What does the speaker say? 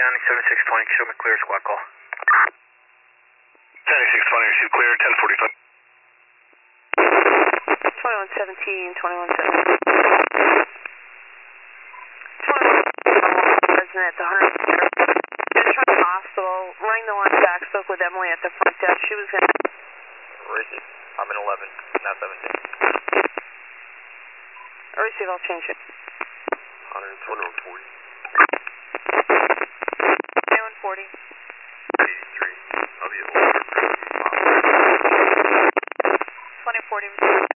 Landing 7620, show me clear, squad call. 7620, receive clear, 1045. 2117, 2117. 21 resident at the 100. Just trying to hospital, rang the line back, spoke with Emily at the front desk. She was going to... Receive. I'm in 11, not 17. Receive, I'll change it. 140. 2140. 83. I'll be at 1.